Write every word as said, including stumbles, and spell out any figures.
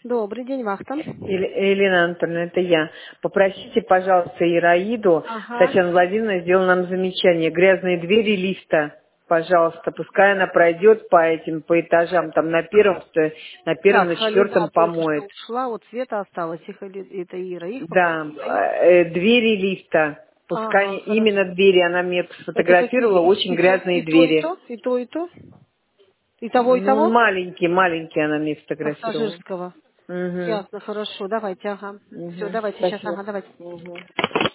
Добрый день, вахта. Ел- Елена Анатольевна, это я. Попросите, пожалуйста, Ираиду. Ага. Татьяна Владимировна сделала нам замечание. Грязные двери лифта, пожалуйста, пускай она пройдет по этим, по этажам, там на первом, ст- на первом, Так, на Халида четвертом только что помоет. ушла, вот Света осталась, их, или- это Ира, их Да, попросила, их. э, двери лифта. Пускай Ага, хорошо. именно двери, она мне Это сфотографировала, какие? очень И то, грязные и то, и двери. то, и то, и то, и того, и Ну, того? маленькие, маленькие она мне фотографировала. Пассажирского. Угу. Ясно, хорошо, давайте, ага. Все, Угу. давайте сейчас, Спасибо. ага, давайте. Угу.